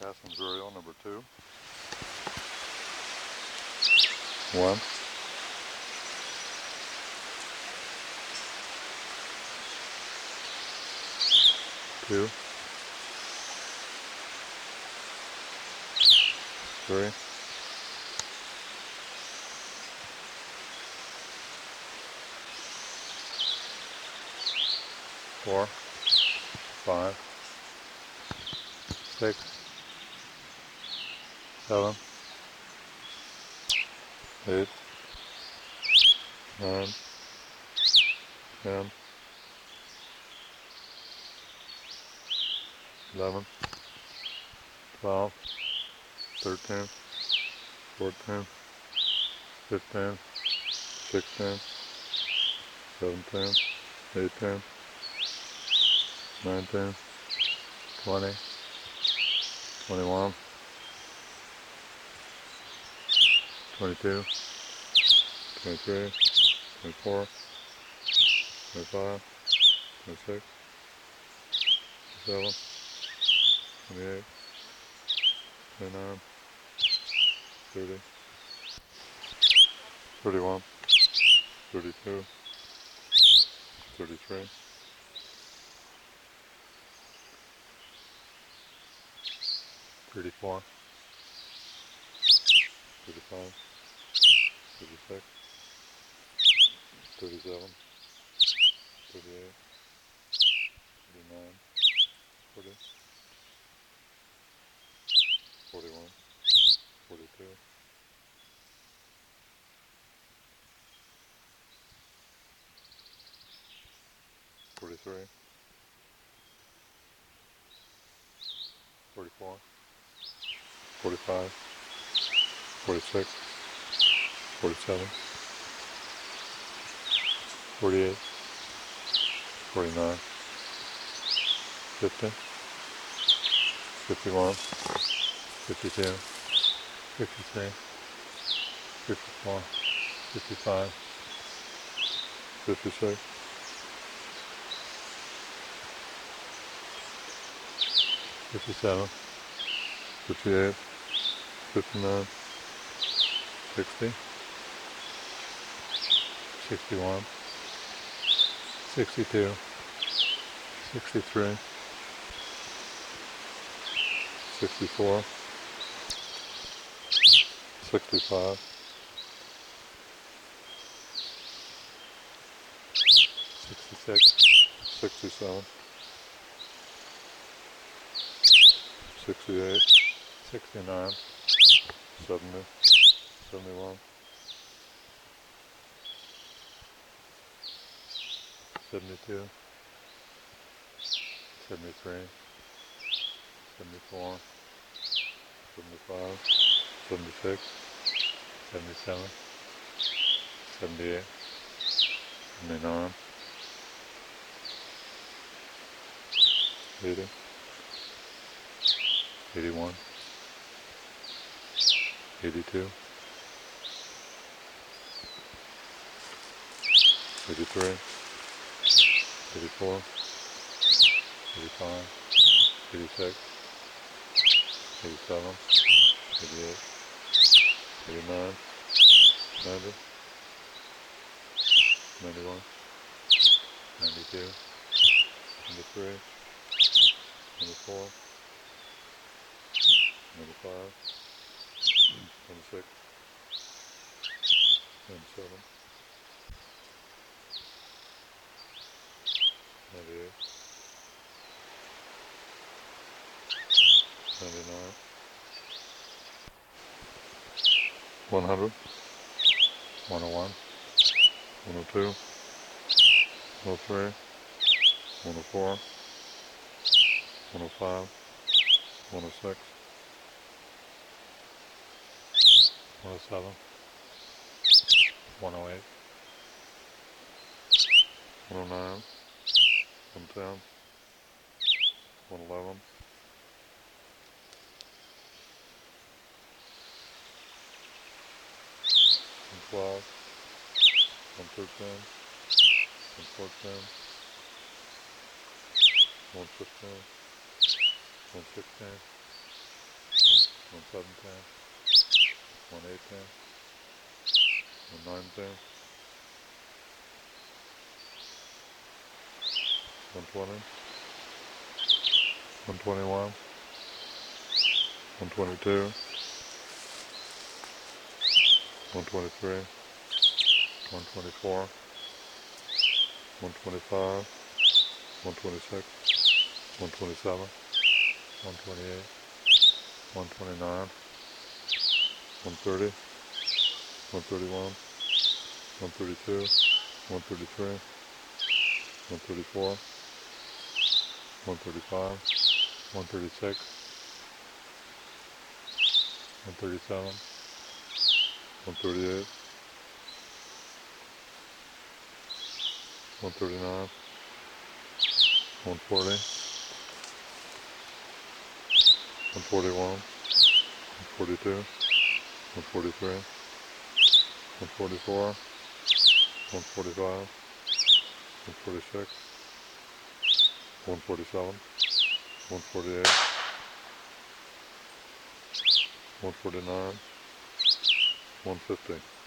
Potassium Zuriel number 2. 1. 2. 3. 4. 5. 6. 7. 8. 9. 10. 11. 12. 13. 14. 15. 16. 17. 18. 19. 20. 21. 22. 23. 24. 25. 26. 27. 28. 29. 30. 31. 32. 33. 34. 35. 36. 37. 38. 39. 40. 41. 42. 43. 44. 45. 46. 47. 48. 49. 50. 51. 52. 53. 54. 55. 56. 57. 58. 59. 60. 61. 62. 63. 64. 65. 66. 67. 68. 69. 70. 71. 72. 73. 74. 75. 76. 77. 78. 79. 80. 81. 82. 83. 84. 85. 86. 87. 88. 89. 90. 91. 92. 93. 94. 95. 96. 97. 98. 99. 100. 101. 102. 103. 104. 105. 106. 107. 108. 109. 110. 111. 112. 113. 114. 115. 116. 117, 118, 119, 120, 121, 122, 123, 124, 125, 126, 127, 128, 129, 130, 131, 132, 133, 134, 135, 136, 137, 138, 139, 140, 141, 142, 143, 144, 145, 146, 147, 148, 149, 150.